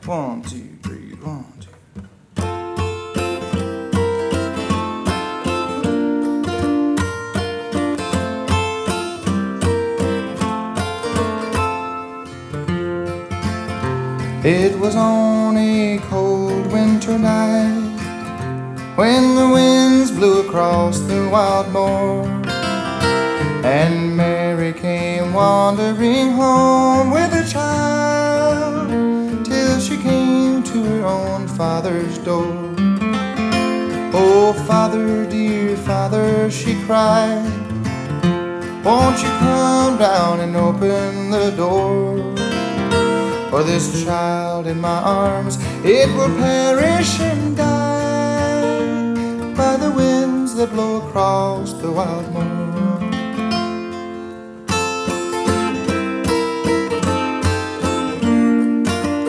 1, 2, 3, 1, 2. It was on a cold winter night when the winds blew across the wild moor, and Mary came wandering home with a child till she came to her own father's door. "Oh, Father, dear Father," she cried, "won't you come down and open the door? For this child in my arms, it will perish and die by the winds that blow across the wild moor."